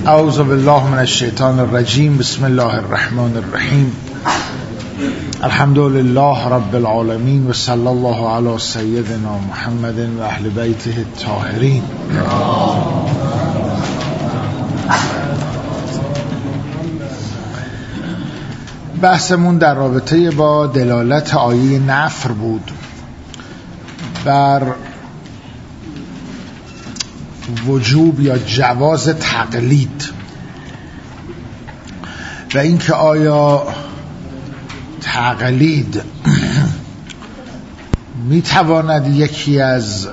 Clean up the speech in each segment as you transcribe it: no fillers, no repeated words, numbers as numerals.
اعوذ بالله من الشیطان الرجیم. بسم الله الرحمن الرحیم. الحمد لله رب العالمین و صلی الله علی سیدنا محمد و اهل بیته الطاهرین. بحثمون در رابطه با دلالت آیه نفر بود بر وجوب یا جواز تقلید و اینکه آیا تقلید میتواند یکی از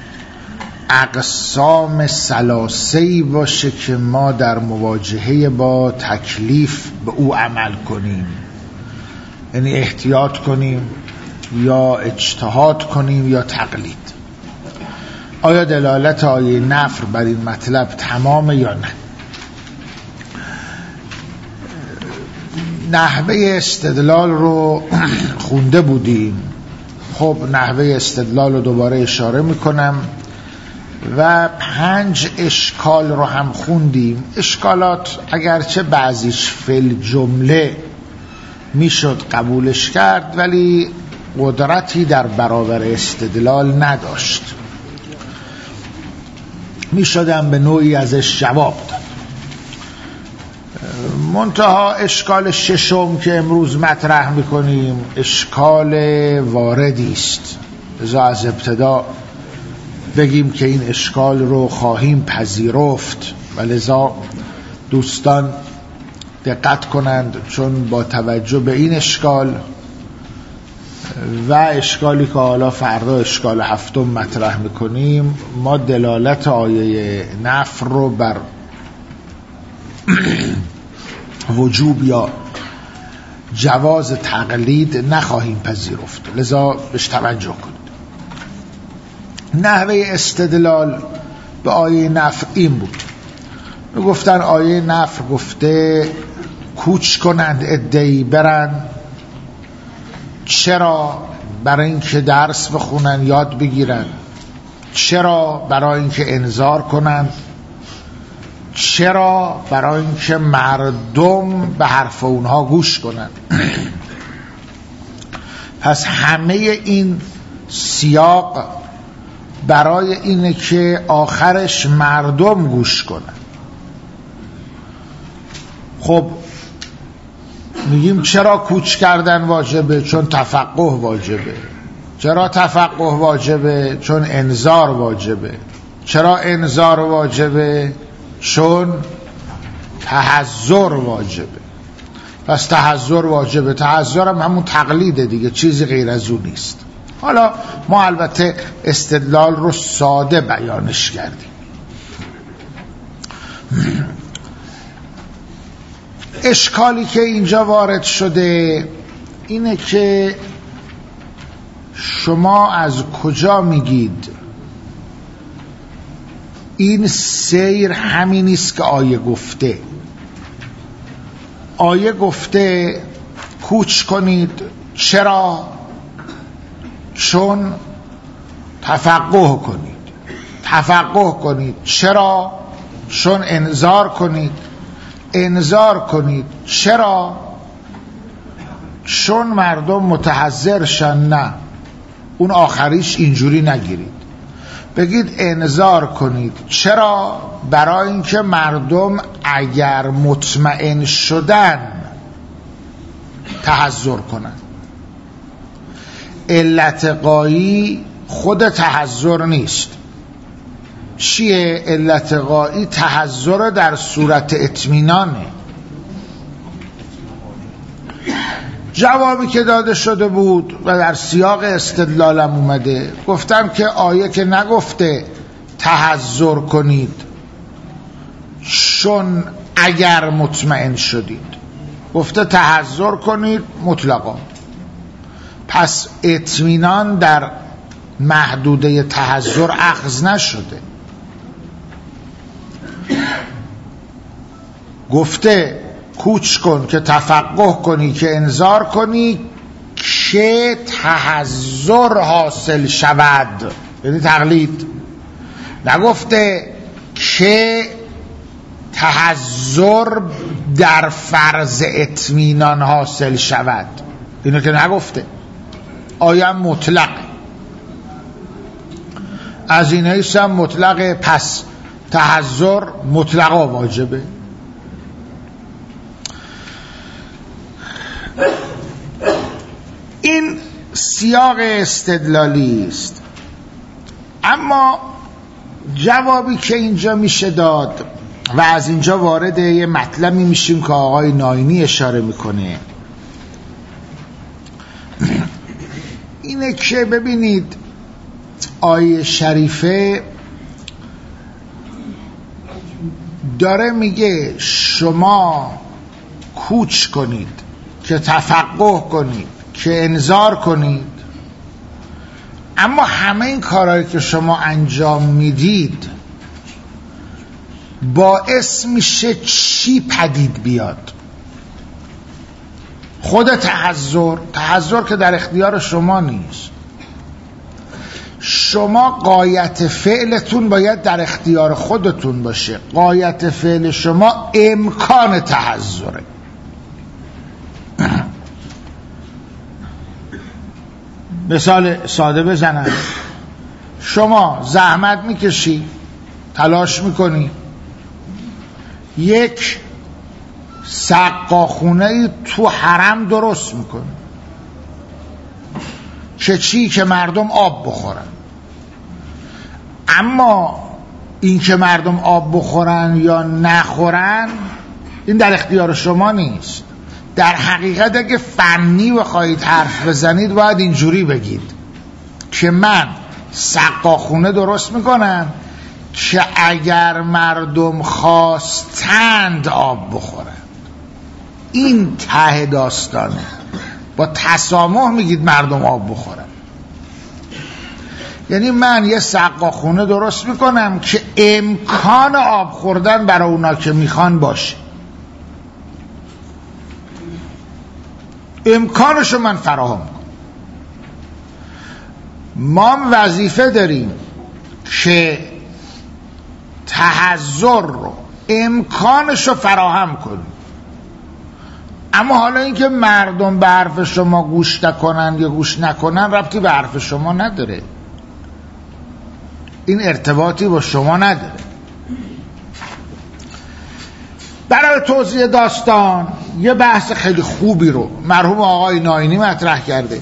اقسام ثلاثه‌ای باشه که ما در مواجهه با تکلیف به او عمل کنیم، یعنی احتیاط کنیم یا اجتهاد کنیم یا تقلید. آیا دلالت آیه نفر بر این مطلب تمامه یا نه؟ نحوه استدلال رو خونده بودیم. خب نحوه استدلال رو دوباره اشاره میکنم و 5 اشکال رو هم خوندیم. اشکالات اگرچه بعضیش فل جمله میشد قبولش کرد ولی قدرتی در برابر استدلال نداشت، میشدم به نوعی ازش جواب داد. منتها اشکال ششم که امروز مطرح میکنیم اشکال واردی است، لذا از ابتدا بگیم که این اشکال رو خواهیم پذیرفت و لذا دوستان دقت کنند، چون با توجه به این اشکال و اشکالی که حالا فردا اشکال هفتم مطرح میکنیم ما دلالت آیه نفر رو بر وجوب یا جواز تقلید نخواهیم پذیرفت، لذا بهش توجه کنید. نحوه استدلال به آیه نفر این بود. گفتن آیه نفر گفته کوچ کنند عده‌ای برن. چرا؟ برای اینکه درس بخونن، یاد بگیرن. چرا؟ برای اینکه انذار کنن. چرا؟ برای اینکه مردم به حرف اونها گوش کنن. پس همه این سیاق برای اینه که آخرش مردم گوش کنن. خب میگیم چرا کوچ کردن واجبه؟ چون تفقه واجبه. چرا تفقه واجبه؟ چون انذار واجبه. چرا انذار واجبه؟ چون تحذر واجبه. پس تحذر واجبه. تحذر هم همون تقلیده دیگه، چیزی غیر از اون نیست. حالا ما البته استدلال رو ساده بیانش کردیم. اشکالی که اینجا وارد شده اینه که شما از کجا میگید این سیر همین است که آیه گفته؟ آیه گفته کوچ کنید. چرا؟ چون تفقه کنید. تفقه کنید. چرا؟ چون انذار کنید. انذار کنید. چرا؟ چون مردم متحذر شن. نه، اون آخریش اینجوری نگیرید، بگید انذار کنید. چرا؟ برای اینکه مردم اگر مطمئن شدن تحذر کنن. علت غایی خود تحذر نیست. چیه علت غایی؟ تحذر در صورت اطمینانه. جوابی که داده شده بود و در سیاق استدلالم اومده، گفتم که آیه که نگفته تحذر کنید چون اگر مطمئن شدید، گفته تحذر کنید مطلقا. پس اطمینان در محدوده تحذر اخذ نشده. گفته کوچ کن که تفقه کنی، که انذار کنی که تحذر حاصل شود، یعنی تقلید. نگفته که تحذر در فرض اطمینان حاصل شود. اینو که نگفته، آیه مطلق، از این حیث هم مطلق، پس تحذر مطلقا واجبه. این سیاق استدلالی است. اما جوابی که اینجا میشه داد و از اینجا وارد یه مطلبی میشیم که آقای ناینی اشاره میکنه، اینه که ببینید آیه شریفه داره میگه شما کوچ کنید که تفقه کنید، که انذار کنید، اما همه این کارهایی که شما انجام میدید باعث میشه چی پدید بیاد؟ خود تحذر که در اختیار شما نیست. شما غایت فعلتون باید در اختیار خودتون باشه. غایت فعل شما امکان تحذره. مثال ساده بزنم، شما زحمت میکشی، تلاش میکنی، یک سقاخونه تو حرم درست میکنی که مردم آب بخورن. اما این که مردم آب بخورن یا نخورن این در اختیار شما نیست. در حقیقت اگه فنی بخواید حرف بزنید باید اینجوری بگید که من سقاخونه درست میکنم که اگر مردم خواستند آب بخورن. این ته داستانه. با تسامح میگید مردم آب بخورن. یعنی من یه سقاخونه درست میکنم که امکان آب خوردن برای اونا که میخوان باشه. امکانشو من فراهم کنم. ما وظیفه داریم که تحذر رو امکانشو فراهم کنیم. اما حالا اینکه مردم به حرف شما گوش نکنن یا گوش نکنن ربطی به حرف شما نداره. این ارتباطی با شما نداره. برای توضیح داستان یه بحث خیلی خوبی رو مرحوم آقای ناینی مطرح کرده.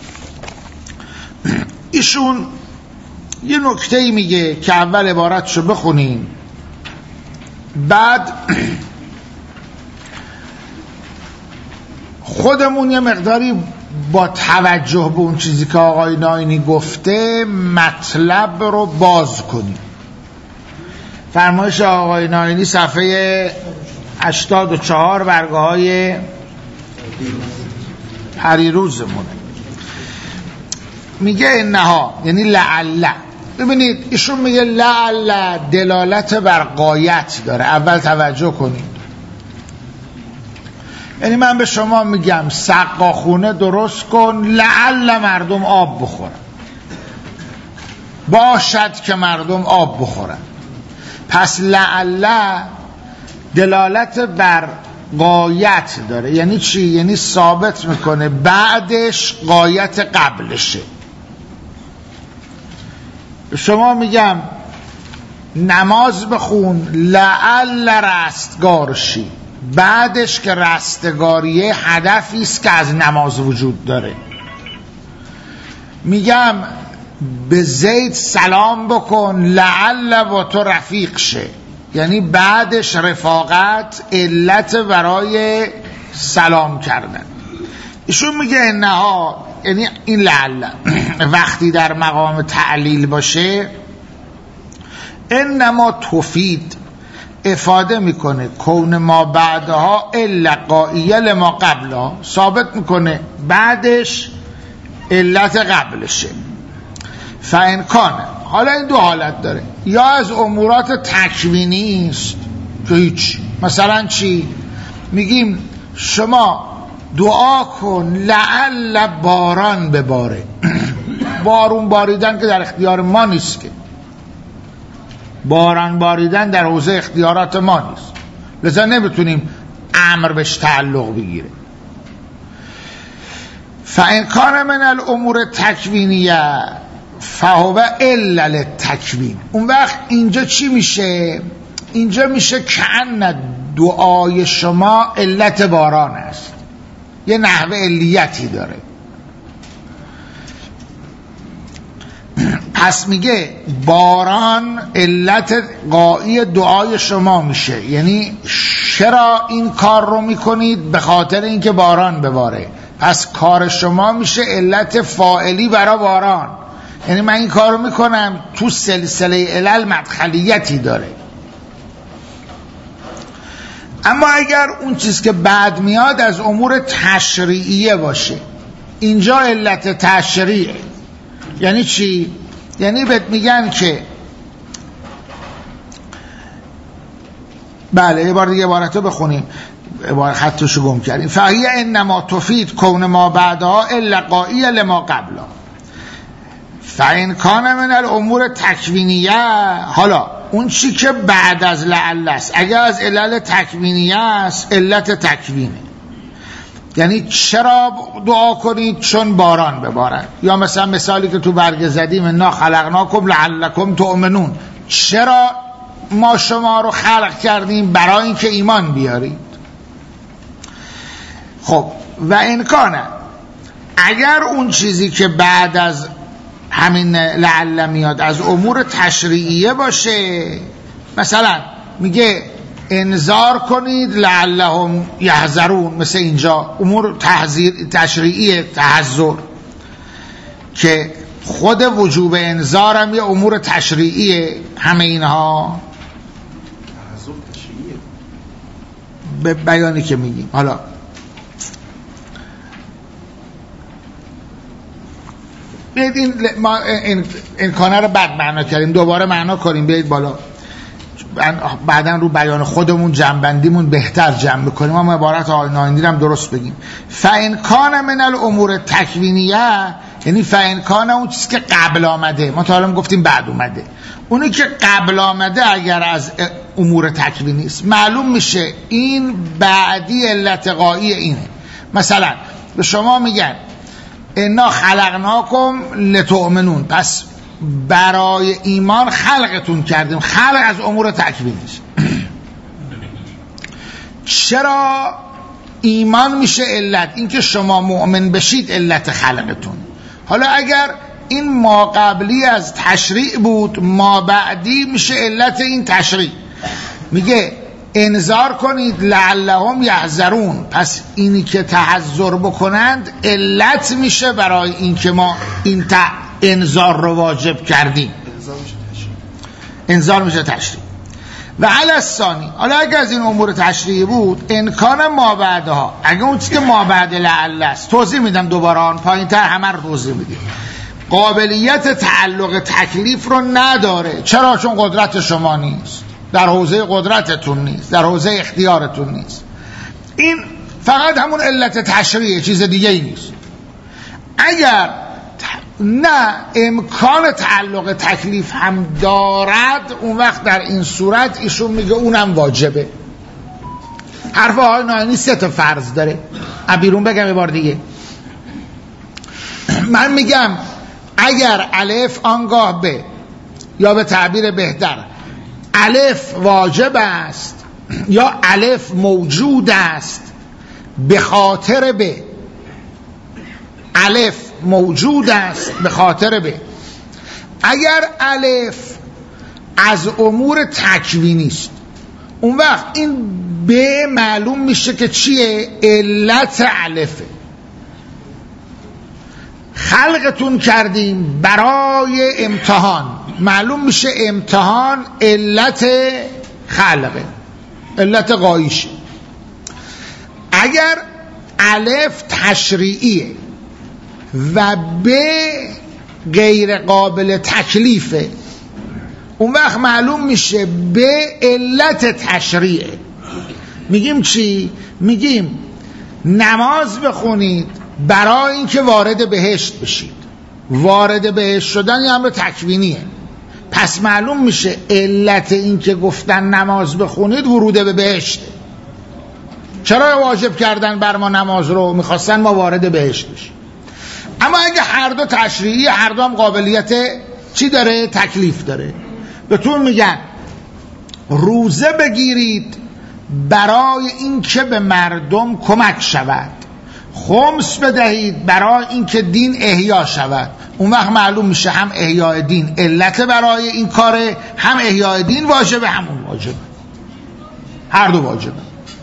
ایشون یه نکته‌ای میگه که اول عبارتشو بخونیم، بعد خودمون یه مقداری با توجه به اون چیزی که آقای ناینی گفته مطلب رو باز کنیم. فرمایش آقای ناینی صفحه 84 برگه های پریروزمونه. میگه انها، یعنی لعل. ببینید ایشون میگه لعل دلالت بر غایت داره. اول توجه کنید. یعنی من به شما میگم سقاخونه درست کن لعل مردم آب بخورن، باشد که مردم آب بخورن. پس لعل دلالت بر غایت داره. یعنی چی؟ یعنی ثابت میکنه بعدش غایت قبلشه. شما میگم نماز بخون لعل رستگار شی، بعدش که رستگاریه هدفی است که از نماز وجود داره. میگم به زید سلام بکن لعل با تو رفیق شه، یعنی بعدش رفاقت علت برای سلام کردن. ایشون میگه انها، یعنی این لعل وقتی در مقام تعلیل باشه انما تفید افاده میکنه کون ما بعدها الا قائیه لما قبلها، ثابت میکنه بعدش علت قبلشه. فانکانه، حالا این دو حالت داره، یا از امورات تکوینی است که هیچ. مثلا چی؟ میگیم شما دعا کن لعل باران بباره. بارون باریدن که در اختیار ما نیست، که باران باریدن در حوزه اختیارات ما نیست. لذا نمیتونیم امر بهش تعلق بگیره. فإن کان من الامور تکوینیه فهو الا للتکوین. اون وقت اینجا چی میشه؟ اینجا میشه کأن دعای شما علت باران است، یه نحوه علیتی داره. پس میگه باران علت غایی دعای شما میشه، یعنی چرا این کار رو میکنید؟ به خاطر اینکه باران بباره. پس کار شما میشه علت فاعلی برای باران، یعنی من این کار رو میکنم تو سلسله علل مدخلیتی داره. اما اگر اون چیز که بعد میاد از امور تشریعیه باشه، اینجا علت تشریعه. یعنی چی؟ یعنی بهت میگن که بله، یه بار دیگه عبارتو بخونیم، عبارت خطشو گم کردیم. فهی انما تفید کون ما بعدها الا قائی لما قبلا. فإن کان من الامور تکوینیه، حالا اون چی که بعد از لعل است، اگر از علل تکوینیه است، علت تکوینه. یعنی چرا دعا کنید؟ چون باران ببارد. یا مثلا مثالی که تو برگه زدیم انا خلقناکم لعلکم تؤمنون، چرا ما شما رو خلق کردیم؟ برای اینکه ایمان بیارید. خب و امکانه اگر اون چیزی که بعد از همین لعل میاد از امور تشریعیه باشه، مثلا میگه انذار کنید لعلهم یحذرون، مثل اینجا امور تشریعیه، تحذر، که خود وجوب انذار هم یه امور تشریعیه. همه اینها به بیانی که میگیم. حالا بیایید ما این کانه رو بد معنا کردیم، دوباره معنا کنیم. بیایید بالا، بعدا رو بیان خودمون جمع‌بندیمون بهتر جمع بکنیم، اما عبارت آیناندی هم درست بگیم. فإن کان من الامور تکوینیه، یعنی فإن کان اون چیزی که قبل آمده، ما تا حالا گفتیم بعد اومده، اونی که قبل آمده اگر از امور تکوینی است، معلوم میشه این بعدی علت غایی اینه. مثلا به شما میگن انا خلقناکم لتؤمنون، پس برای ایمان خلقتون کردیم. خلق از امور تکوینی است. چرا ایمان میشه علت؟ اینکه شما مؤمن بشید علت خلقتون. حالا اگر این ما قبلی از تشریع بود، ما بعدی میشه علت این تشریع. میگه انذار کنید لعلهم یحذرون، پس اینی که تحذر بکنند علت میشه برای اینکه ما این انذار رو واجب کردیم. انذار میشه تشریع. و علی الثانی، حالا اگر از این امور تشریعی بود، امکان ما بعدها، اگر اون چیزی که ما بعد لعل است، توضیح میدم دوباره، آن پایین تر همه رو توضیح میدیم، قابلیت تعلق تکلیف رو نداره. چرا؟ چون قدرت شما نیست، در حوزه قدرتتون نیست، در حوزه اختیارتون نیست. این فقط همون علت تشریعه، چیز دیگه ای نیست. اگر نه امکان تعلق تکلیف هم دارد، اون وقت در این صورت ایشون میگه اونم واجبه. حرف آقای ناینی 3 تا فرض داره. بیرون بگم یه بار دیگه، من میگم اگر الف آنگاه به، یا به تعبیر بهتر الف واجب است یا الف موجود است به خاطر به، الف موجود است به خاطر به، اگر الف از امور تکوینی است، اون وقت این به معلوم میشه که چیه؟ علت الفه. خلقتون کردیم برای امتحان، معلوم میشه امتحان علت خلقه، علت غایشه. اگر الف تشریعیه و به غیر قابل تکلیفه، اون وقت معلوم میشه به علت تشریعه. میگیم چی؟ میگیم نماز بخونید برای اینکه وارد بهشت بشید. وارد بهشت شدن یه امر تکوینیه، پس معلوم میشه علت این که گفتن نماز بخونید ورود به بهشت. چرا واجب کردن بر ما نماز رو؟ میخواستن ما وارد بهشت بشیم. اما اگه هر دو تشریعی، هر دو هم قابلیت چی داره؟ تکلیف داره. بهتون میگن روزه بگیرید برای اینکه به مردم کمک شود، خمس بدهید برای اینکه دین احیا شود. اون وقت معلوم میشه هم احیاء دین علت برای این کاره، هم احیاء دین واجبه، همون واجبه، هر دو واجبه.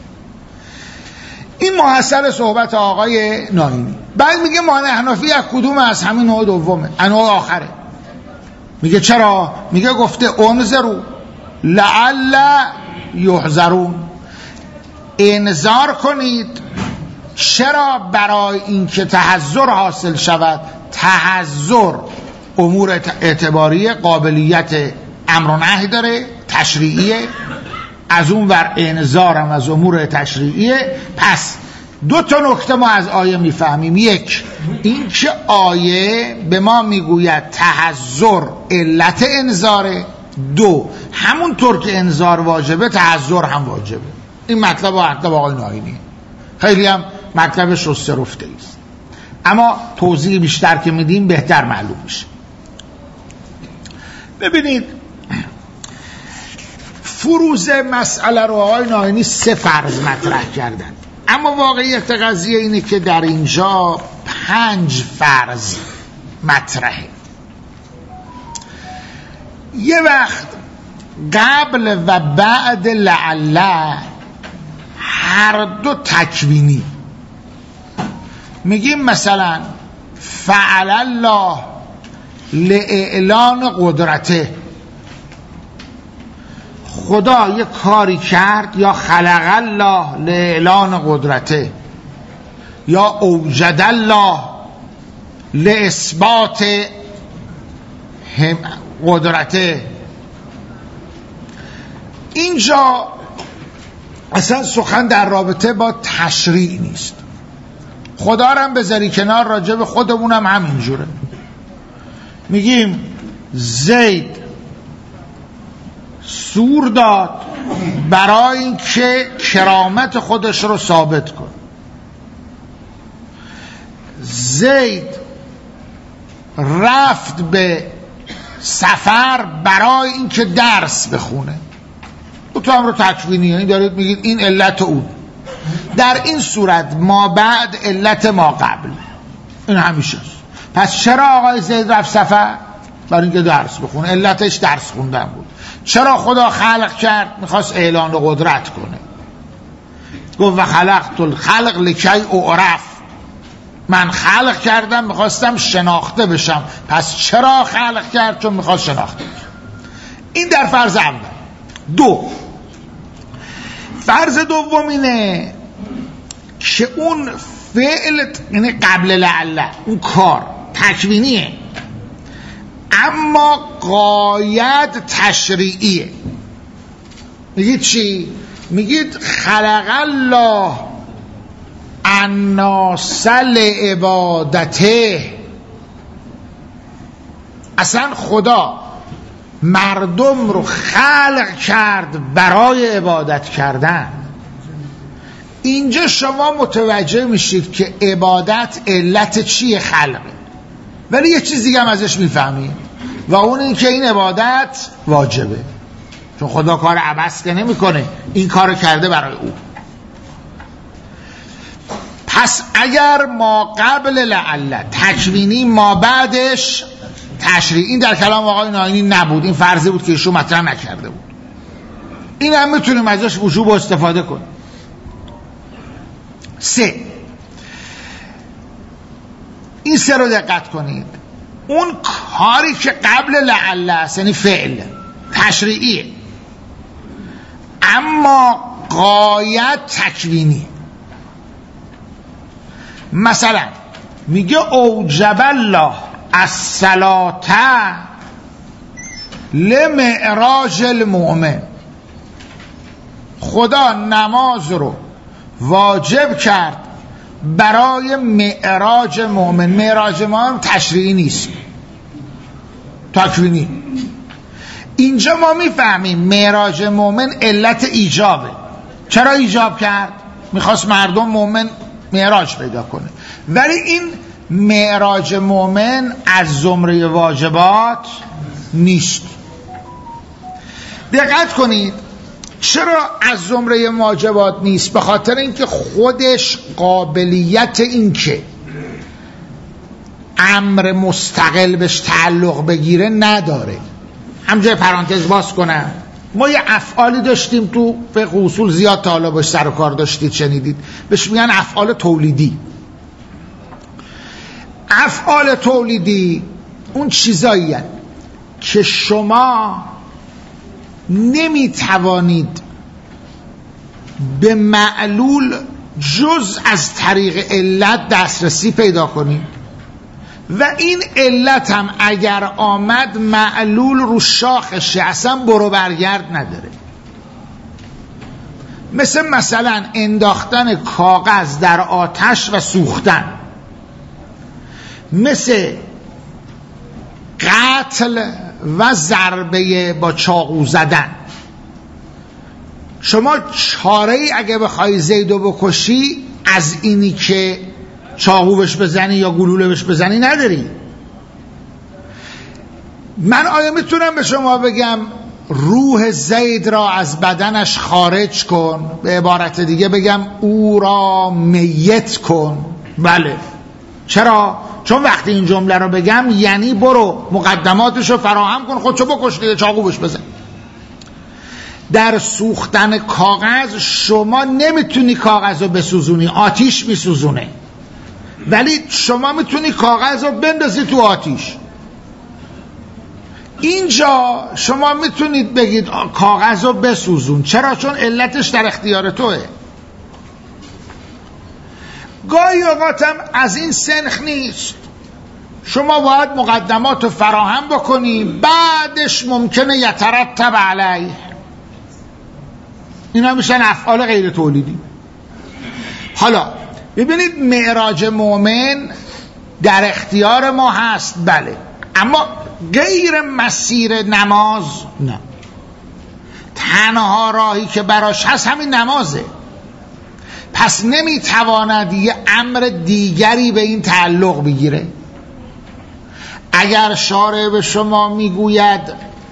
این محصل صحبت آقای ناینی. بعد میگه ما حنفی از کدوم؟ از همین نوع دومه، نوع آخره. میگه چرا؟ میگه گفته انذروا لعل یحذرون، انذار کنید. چرا؟ برای اینکه تحذر حاصل شود. تحذر امور اعتباری قابلیت امر و نهی داره، تشریعیه، از اون ور انذارم از امور تشریعیه. پس دو تا نکته ما از آیه میفهمیم. یک، این که آیه به ما میگوید تحذر علت انذاره. دو، همونطور که انذار واجبه تحذر هم واجبه. این مطلب آقای ناینی خیلی هم مطلب شسته رفته است، اما توضیح بیشتر که میدیم بهتر معلوم میشه. ببینید فروض مسئله رو آقای ناینی 3 فرض مطرح کردن، اما واقعیت قضیه اینه که در اینجا 5 فرض مطرحه. یه وقت قبل و بعد لعل هر دو تکوینی. میگیم مثلا فعل الله لاعلان قدرته، خدا یه کاری کرد، یا خلق الله لاعلان قدرته، یا اوجد الله لاثبات قدرته. اینجا اصلا سخن در رابطه با تشریع نیست. خدا رو هم بذاری کنار، راجع به خودمونم همینجوره. میگیم زید سور داد برای اینکه کرامت خودش رو ثابت کنه. زید رفت به سفر برای اینکه درس بخونه. تو هم رو تکوینی، این دارید میگید این علت اون. در این صورت ما بعد علت ما قبل، این همیشه است. پس چرا آقای زید رفت سفر؟ برای اینکه درس بخونه، علتش درس خوندن بود. چرا خدا خلق کرد؟ میخواست اعلان قدرت کنه. گفت و خلقت الخلق لکی اعرف، من خلق کردم میخواستم شناخته بشم. پس چرا خلق کرد؟ چون میخواست شناخته بشم. این در فرض اول. دو، فرض دوم اینه که اون فعل، یعنی قبل لعله، اون کار تکوینیه اما غایت تشریعیه. میگید چی؟ میگید خلق الله الناس لعبادته. اصلا خدا مردم رو خلق کرد برای عبادت کردن. اینجا شما متوجه میشید که عبادت علت چیه؟ خلقه. ولی یه چیز دیگه هم ازش میفهمید و اون این که این عبادت واجبه، چون خدا کار عبث که نمی کنه، این کار کرده برای او. پس اگر ما قبل لعل تکوینی، ما بعدش تشریعی، این در کلام آقای ناینی نبود، این فرضی بود که ایشون مطرح نکرده بود. این هم میتونیم ازش وجوب استفاده کنیم. 3، این 3 رو دقت کنید. اون کاری که قبل لعل است، یعنی فعل تشریعیه اما غایت تکوینی. مثلا میگه اوجب الله الصلاة لمعراج المؤمن، خدا نماز رو واجب کرد برای معراج مؤمن. معراج مؤمن تشریعی نیست، تکوینی. اینجا ما میفهمیم معراج مومن علت ایجابه. چرا ایجاب کرد؟ میخواست مردم مومن معراج پیدا کنه. ولی این معراج مومن از زمره واجبات نیست. دقت کنید چرا از زمره واجبات نیست؟ به خاطر اینکه خودش قابلیت این که امر مستقل بهش تعلق بگیره نداره. همجای پرانتز باز کنم، ما یه افعالی داشتیم تو فقه اصول، زیاد تا حالا باش سر و کار داشتید شنیدید، بهش میگن افعال تولیدی. افعال تولیدی اون چیزایی هست که شما نمیتوانید به معلول جز از طریق علت دسترسی پیدا کنید و این علت هم اگر آمد معلول رو شاخشه، اصلا برو برگرد نداره. مثلا انداختن کاغذ در آتش و سوختن، مثل قتل و ضربه با چاقو زدن. شما چاره‌ای اگه بخوای زیدو بکشی از اینی که چاقو بهش بزنی یا گلوله بهش بزنی نداری. من آیا میتونم به شما بگم روح زید را از بدنش خارج کن؟ به عبارت دیگه بگم او را میت کن؟ بله. چرا؟ چون وقتی این جمله رو بگم یعنی برو مقدماتش رو فراهم کن، خودشو بکش دیگه، چاقو بهش بزن. در سوختن کاغذ شما نمیتونی کاغذ رو بسوزونی، آتیش میسوزونه، ولی شما میتونی کاغذ رو بندازی تو آتیش. اینجا شما میتونید بگید کاغذ رو بسوزون. چرا؟ چون علتش در اختیار توه. گاهی اوقاتم از این سنخ نیست، شما باید مقدمات رو فراهم بکنی، بعدش ممکنه یترتب علیه. اینا میشن افعال غیر تولیدی. حالا ببینید معراج مومن در اختیار ما هست، بله، اما غیر مسیر نماز نه. تنها راهی که براش هست همین نمازه. پس نمیتواند یه امر دیگری به این تعلق بگیره. اگر شارع به شما میگوید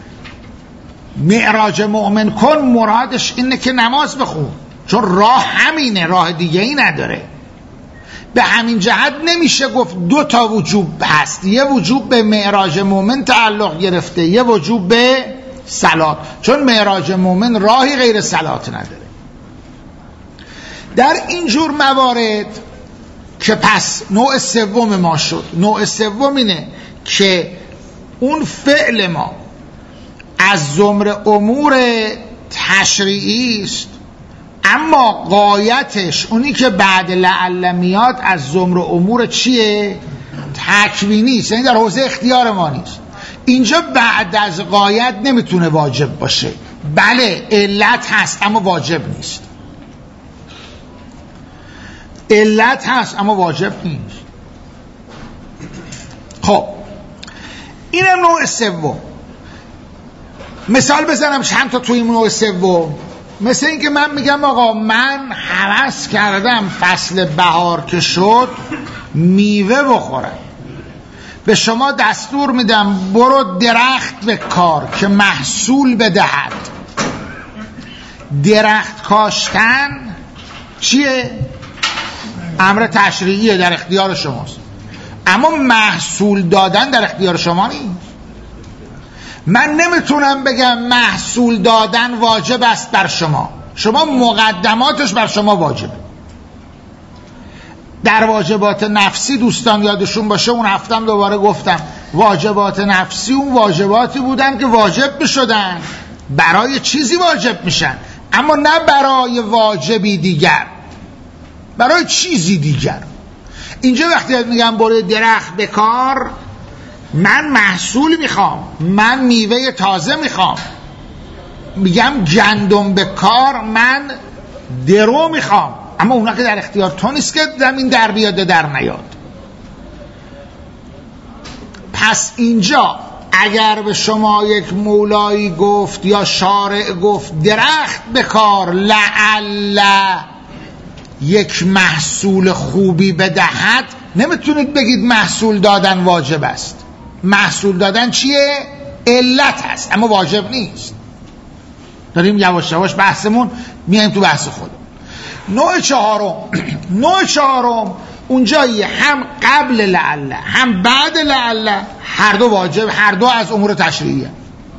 معراج مؤمن کن، مرادش اینه که نماز بخون، چون راه همینه، راه دیگه ای نداره. به همین جهت نمیشه گفت دو تا وجوب هست، یه وجوب به معراج مؤمن تعلق گرفته، یه وجوب به صلات، چون معراج مؤمن راهی غیر صلات نداره. در اینجور موارد که پس نوع سوم ما شد، نوع سوم اینه که اون فعل ما از زمره امور تشریعی است، اما غایتش اونی که بعد لعل میاد از زمره امور چیه؟ تکوینی است، یعنی در حوزه اختیار ما نیست. اینجا بعد از غایت نمیتونه واجب باشه. بله علت هست اما واجب نیست. علت هست اما واجب نیست. خب اینم نوع سوم. مثال بزنم چند تا توی این نوع سوم. مثل این که من میگم آقا من هوس کردم فصل بهار که شد میوه بخورم، به شما دستور میدم برو درخت بکار که محصول بدهد. درخت کاشتن چیه؟ امر تشریعیه، در اختیار شماست، اما محصول دادن در اختیار شما نیست. من نمیتونم بگم محصول دادن واجب است بر شما، شما مقدماتش بر شما واجبه. در واجبات نفسی دوستان یادشون باشه، اون هفتم دوباره گفتم واجبات نفسی اون واجباتی بودن که واجب میشدن، برای چیزی واجب میشن، اما نه برای واجبی دیگر، برای چیزی دیگر. اینجا وقتی میگم برای درخت بکار، من محصول میخوام، من میوه تازه میخوام. میگم گندم بکار، من درو میخوام، اما اونا که در اختیار تو نیست که زمین در بیاده در نیاد. پس اینجا اگر به شما یک مولایی گفت یا شارع گفت درخت بکار لعل یک محصول خوبی بدهد، نمیتونید بگید محصول دادن واجب است. محصول دادن چیه؟ علت هست اما واجب نیست. داریم یواش یواش بحثمون میایم تو بحث خود. نوع چهارم اونجایی هم قبل لعل هم بعد لعل، هر دو واجب، هر دو از امور تشریعیه.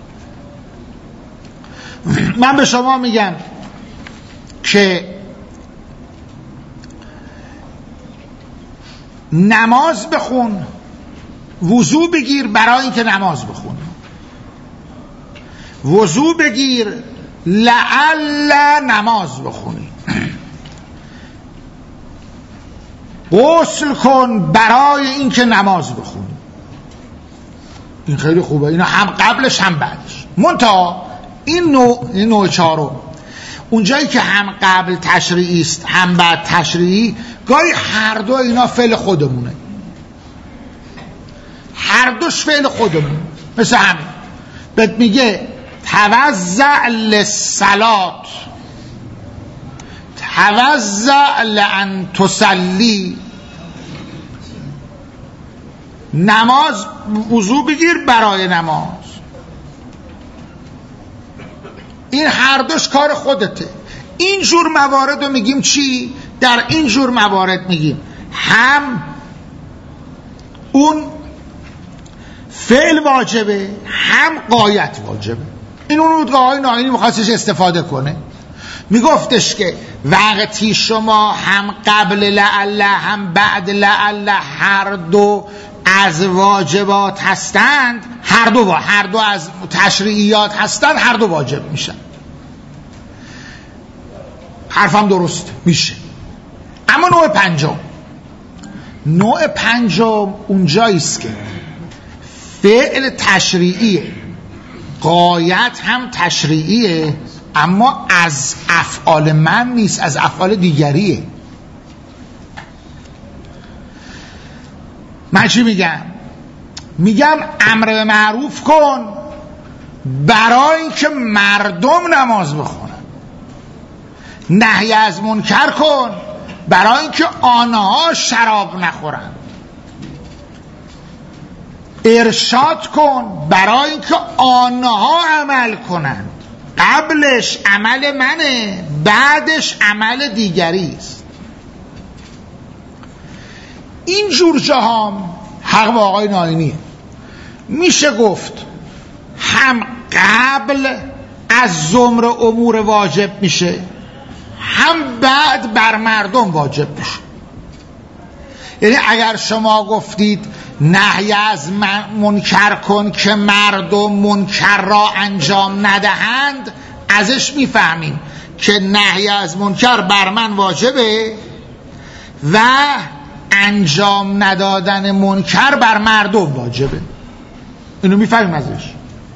من به شما میگم که نماز بخون، وضو بگیر برای اینکه نماز بخون، وضو بگیر لعل نماز بخونی، غسل کن برای اینکه نماز بخونی. این خیلی خوبه، اینا هم قبلش هم بعدش. منتها این نوع چهارم اونجایی که هم قبل تشریعی است هم بعد تشریعی، گاهی هر دو اینا فعل خودمونه، هر دوش فعل خودمونه. مثل همین بهت میگه توضع للصلاة، توضع لان تصلی، نماز وضو بگیر برای نماز. این هر دوش کار خودته. این جور موارد رو میگیم چی؟ در این جور موارد میگیم هم اون فعل واجبه هم غایت واجبه. این اون بود که آقای ناینی میخواستش استفاده کنه، میگفتش که وقتی شما هم قبل لعل هم بعد لعل هر دو از واجبات هستند، هر دو از تشریعیات هستند، هر دو واجب میشن. حرفم درست میشه. اما نوع پنجم اونجاییست که فعل تشریعیه، غایت هم تشریعیه اما از افعال من نیست، از افعال دیگریه. من چی میگم؟ میگم امر به معروف کن برای اینکه مردم نماز بخونن، نهی از منکر کن برای اینکه آنها شراب نخورن، ارشاد کن برای اینکه آنها عمل کنند. قبلش عمل منه، بعدش عمل دیگری است. این جور جاهام حق با آقای ناینیه. میشه گفت هم قبل از زمر امور واجب میشه، هم بعد بر مردم واجب میشه. یعنی اگر شما گفتید نهی از منکر کن که مردم منکر را انجام ندهند، ازش میفهمیم که نهی از منکر بر من واجبه و انجام ندادن منکر بر مردم واجبه. اینو میفهمیم ازش.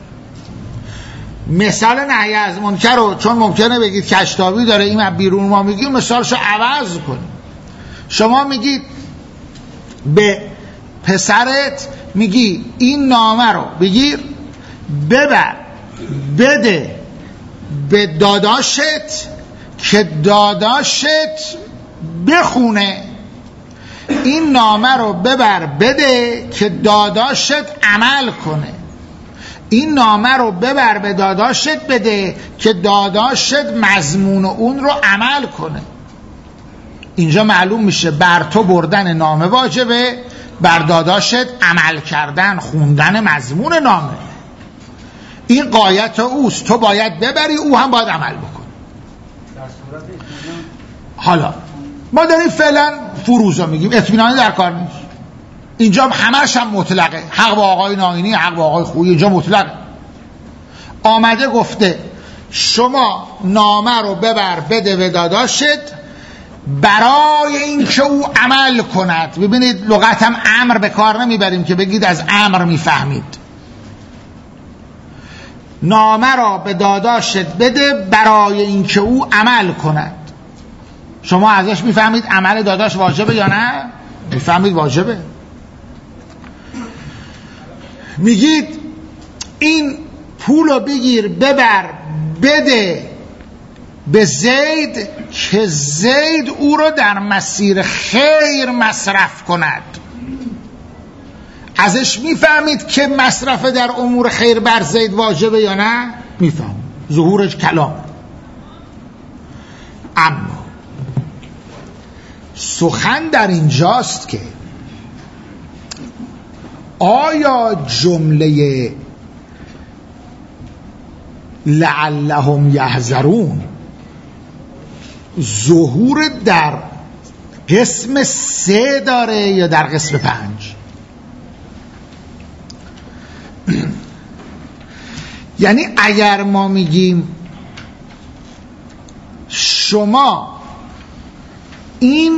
مثال نهی از منکر رو چون ممکنه بگید کشتابی داره این بیرون ما میگیم، مثالشو عوض کنیم. شما میگید به پسرت، میگی این نامه رو بگیر ببر بده به داداشت که داداشت بخونه، این نامه رو ببر بده که داداشت عمل کنه، این نامه رو ببر به داداشت بده که داداشت مضمون اون رو عمل کنه. اینجا معلوم میشه بر تو بردن نامه واجبه، بر داداشت عمل کردن خوندن مضمون نامه. این غایت اوست، تو باید ببری، او هم باید عمل بکنه. حالا ما داریم فعلا فروزا میگیم، اطمینانی در کار نیست. اینجا همش هم مطلقه، حق با آقای ناینی، حق با آقای خویی، اینجا مطلقه. آمده گفته شما نامه رو ببر بده به داداشت برای اینکه او عمل کند. ببینید لغت هم امر به کار نمیبریم که بگید از امر میفهمید. نامه را به داداشت بده برای اینکه او عمل کند. شما ازش میفهمید عمل داداش واجبه یا نه؟ میفهمید واجبه. میگید این پولو بگیر ببر بده به زید که زید او رو در مسیر خیر مصرف کند. ازش میفهمید که مصرف در امور خیر بر زید واجبه یا نه؟ میفهم، ظهورش کلام. اما سخن در اینجاست که آیا جمله لعلهم یحذرون ظهور در قسم 3 داره یا در قسم 5؟ یعنی اگر ما میگیم شما این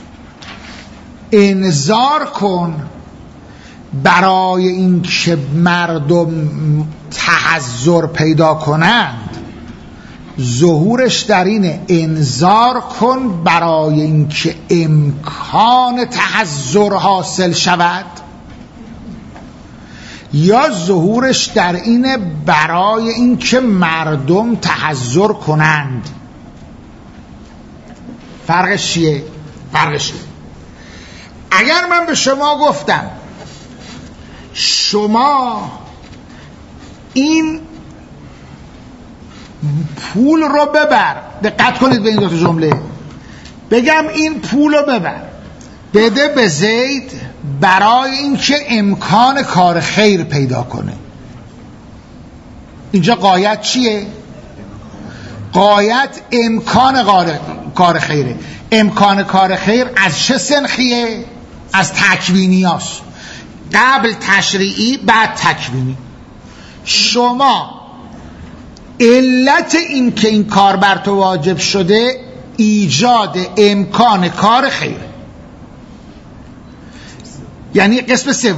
انذار کن برای این که مردم تحذر پیدا کنند، ظهورش در اینه انذار کن برای این که امکان تحذر حاصل شود، یا ظهورش در اینه برای این که مردم تحذر کنند؟ فرقش چیه؟ اگر من به شما گفتم شما این پول رو ببر، دقت کنید به این 2 جمله، بگم این پول رو ببر بده به زید برای اینکه امکان کار خیر پیدا کنه، اینجا غایت چیه؟ غایت امکان کار خیره. امکان کار خیر از چه سنخیه؟ از تکوینی هاست، قبل تشریعی بعد تکوینی. شما علت این که این کار بر تو واجب شده ایجاد امکان کار خیر، یعنی قسم 3.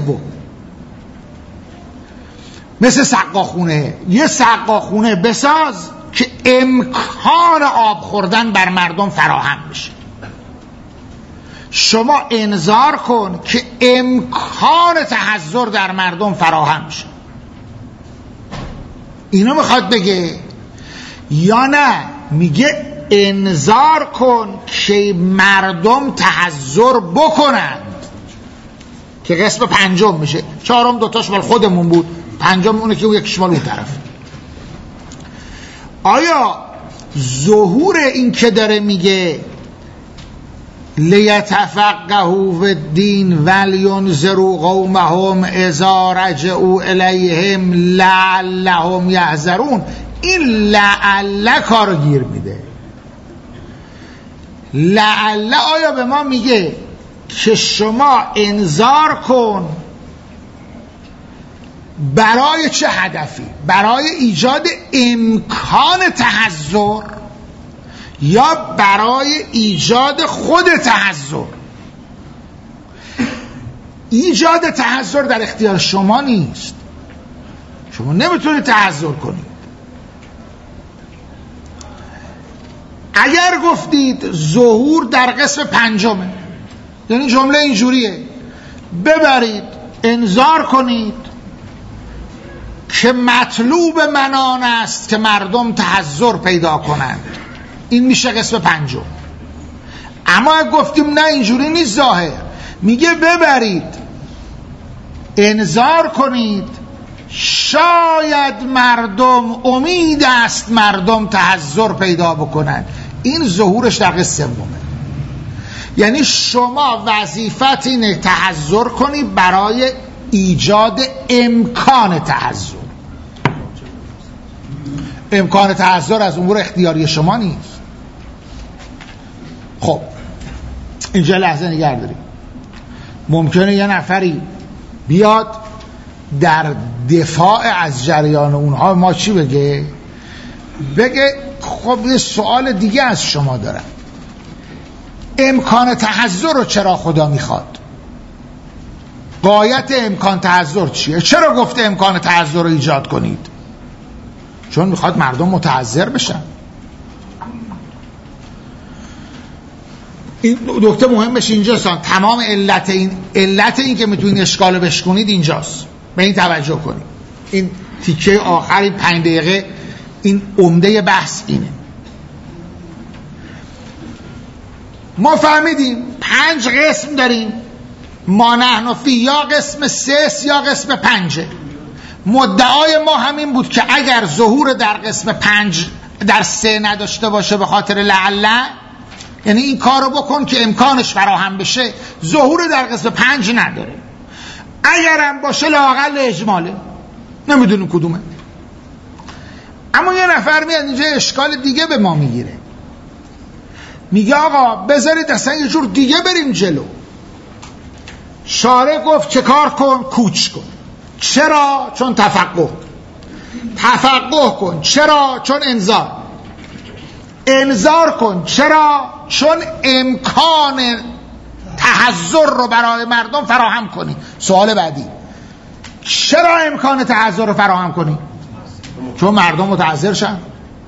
مثل سقاخونه، یه سقاخونه بساز که امکان آب خوردن بر مردم فراهم بشه. شما انذار کن که امکان تحذر در مردم فراهم بشه. اینو میخواد بگه یا نه میگه انذار کن که مردم تحذر بکنند، که قسم 5 میشه. 4 2 مال خودمون بود، 5 اونه که یکیش مال اون طرف. آیا ظهور این که داره میگه لیتفقهوا فی الدین ولینذروا قومهم اذا رجعوا الیهم لعلهم یحذرون، این لعل کارو گیر میده. لعل آیا به ما میگه که شما انذار کن برای چه هدفی؟ برای ایجاد امکان تحذر یا برای ایجاد خود تحذر؟ ایجاد تحذر در اختیار شما نیست، شما نمیتونید تحذر کنید. اگر گفتید ظهور در قسم 5، یعنی جمله اینجوریه: ببرید انذار کنید که مطلوب من آن است که مردم تحذر پیدا کنند، این میشه قسم 5. اما گفتیم نه اینجوری نیست، ظاهر میگه ببرید انذار کنید شاید مردم امید است مردم تحذر پیدا بکنند، این ظهورش در قسم 3. یعنی شما وظیفت اینه تحذر کنی برای ایجاد امکان تحذر. امکان تحذر از امور اختیاری شما نیست. خب اینجا لحظه نگه داریم. ممکنه یه نفری بیاد در دفاع از جریان اونها ما چی بگه؟ خب یه سوال دیگه از شما دارم، امکان تحذر رو چرا خدا میخواد؟ غایت امکان تحذر چیه؟ چرا گفته امکان تحذر رو ایجاد کنید؟ چون میخواد مردم متحذر بشن. این نکته مهمش اینجاست. تمام علت این که میتونید اشکالو بشکنید اینجاست، به این توجه کنید. این تیکه آخری 5 دقیقه این عمده بحث اینه. ما فهمیدیم 5 قسم داریم، ما نحن فی، یا قسم 3 یا قسم 5. مدعای ما همین بود که اگر ظهور در قسم 5 در 3 نداشته باشه به خاطر لعله، یعنی این کارو بکن که امکانش فراهم بشه، ظهور در قسم 5 نداره. اگرم باشه لااقل اجماله، نمیدونیم کدومه. اما یه نفر میاد اینجا اشکال دیگه به ما میگیره، میگه آقا بذارید اصلا یه جور دیگه بریم جلو. شارع گفت چه کار کن؟ کوچ کن. چرا؟ چون تفقه کن. چرا؟ چون انذار کن. چرا؟ چون امکان تحضر رو برای مردم فراهم کنی. سوال بعدی، چرا امکان تحضر رو فراهم کنی؟ چون مردم متحضر شن.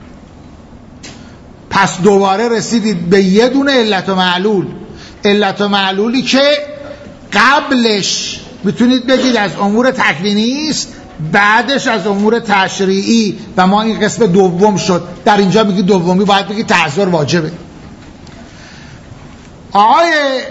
پس دوباره رسیدید به یه دونه علت و معلول. علت و معلولی که قبلش میتونید بگید از امور تکوینی است، بعدش از امور تشریعی، و ما این قسم دوم شد. در اینجا میگی دومی باید بگی تحضر واجبه. آقای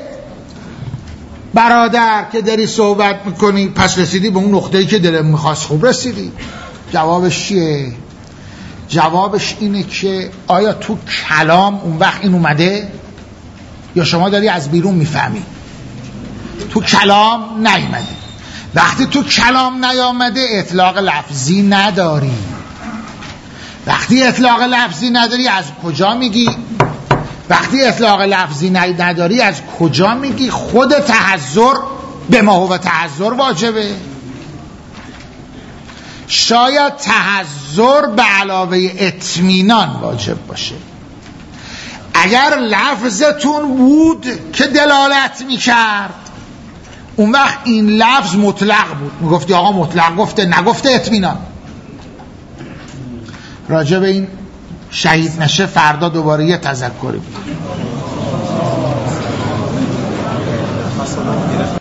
برادر که داری صحبت میکنی، پس رسیدی به اون نقطه‌ای که دلم میخواست. خوب رسیدی. جوابش چیه؟ جوابش اینه که آیا تو کلام اون وقت این اومده یا شما داری از بیرون میفهمی؟ تو کلام نیامده. وقتی تو کلام نیامده اطلاق لفظی نداری. وقتی اطلاق لفظی نداری از کجا میگی؟ وقتی اطلاق لفظی نداری از کجا میگی خود تحضر به ما هو تحضر واجبه؟ شاید تحضر به علاوه اطمینان واجب باشه. اگر لفظتون بود که دلالت میکرد، اون وقت این لفظ مطلق بود، میگفتی آقا مطلق گفته، نگفته اطمینان. راجع به این شهید نشه فردا دوباره یه تذکری بود.